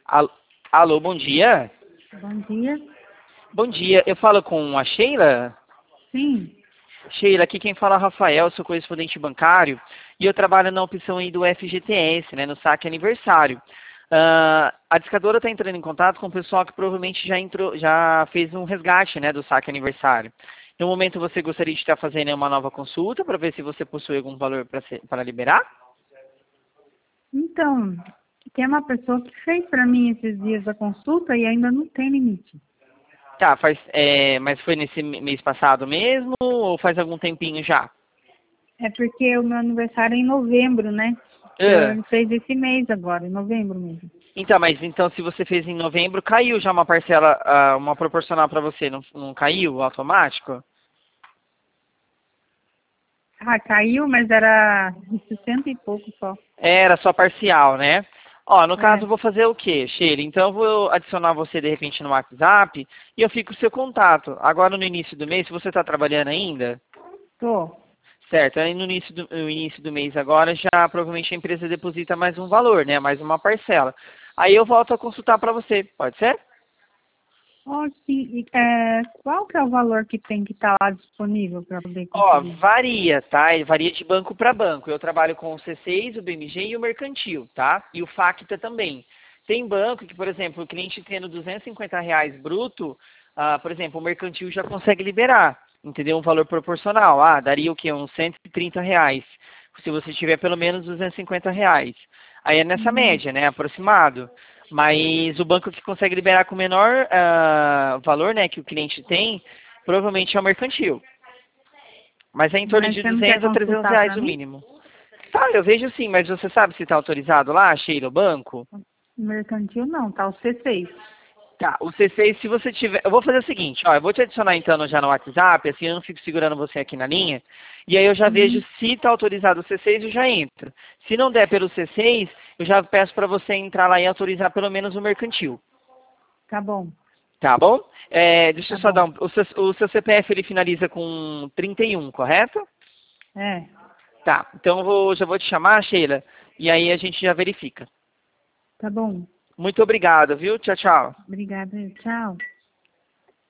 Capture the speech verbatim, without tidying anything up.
Alô, alô, bom dia. Bom dia. Bom dia, eu falo com a Sheila? Sim. Sheila, aqui quem fala é o Rafael, sou correspondente bancário, e eu trabalho na opção aí do F G T S, né, no saque aniversário. Ah, a discadora está entrando em contato com o pessoal que provavelmente já, entrou, já fez um resgate, né, do saque aniversário. No momento você gostaria de estar fazendo uma nova consulta para ver se você possui algum valor para liberar? Então, tem uma pessoa que fez para mim esses dias a consulta e ainda não tem limite. Tá, faz, é, mas foi nesse mês passado mesmo ou faz algum tempinho já? É porque o meu aniversário é em novembro, né? Então, Ah, ele fez esse mês agora, em novembro mesmo. então, mas então se você fez em novembro, caiu já uma parcela, ah, uma proporcional para você, não, não caiu automático? Ah, caiu, mas era de sessenta e pouco só. Era só parcial, né? Ó, no caso É, eu vou fazer o quê, Sheila? Então eu vou adicionar você de repente no WhatsApp e eu fico o seu contato. Agora no início do mês, se você está trabalhando ainda, tô. certo? Aí no início do, no início do mês agora já provavelmente a empresa deposita mais um valor, né? Mais uma parcela. Aí eu volto a consultar para você, pode ser? Ó, sim, e, é, qual que é o valor que tem que estar lá disponível para poder Ó, conseguir? varia, tá? E varia de banco para banco. Eu trabalho com o C seis, o B M G e o Mercantil, tá? E o Facta também. Tem banco que, por exemplo, o cliente tendo duzentos e cinquenta reais bruto, ah, por exemplo, o Mercantil já consegue liberar, entendeu? Um valor proporcional. Ah, daria o quê? Uns cento e trinta reais. Se você tiver pelo menos duzentos e cinquenta reais. Aí é nessa Hum, média, né? Aproximado. Mas o banco que consegue liberar com o menor ah, valor, né, que o cliente tem, provavelmente é o Mercantil. Mas é em torno mas de você não quer duzentos a trezentos consultar reais para o mim? mínimo. Tá, eu vejo sim, mas você sabe se está autorizado lá, Sheila, o banco? Mercantil não, tá o C seis. Tá, o C seis, se você tiver... Eu vou fazer o seguinte, ó, eu vou te adicionar então já no WhatsApp, assim eu não fico segurando você aqui na linha, e aí eu já vejo Uhum, se está autorizado o C seis, eu já entro. Se não der pelo C seis, eu já peço para você entrar lá e autorizar pelo menos o mercantil. tá bom, Tá bom? É, deixa eu tá só dar bom. um... O seu, o seu C P F ele finaliza com trinta e um, correto? É, Tá, então eu vou, já vou te chamar, Sheila, e aí a gente já verifica. tá bom. Muito obrigado, viu? Tchau, tchau. Obrigada. Tchau.